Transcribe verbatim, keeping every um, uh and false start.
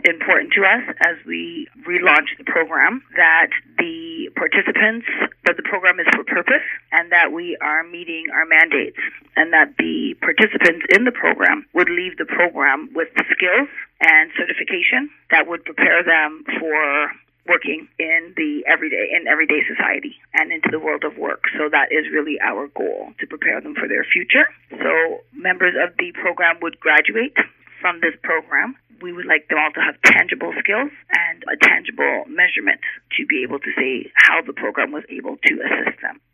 important to us as we relaunch the program that the participants, that the program is for purpose and that we are meeting our mandates and that the participants in the program would leave the program with the skills and certification that would prepare them for working in the everyday in everyday society and into the world of work. So that is really our goal, to prepare them for their future. So members of the program would graduate from this program. We would like them all to have tangible skills and a tangible measurement to be able to say how the program was able to assist them.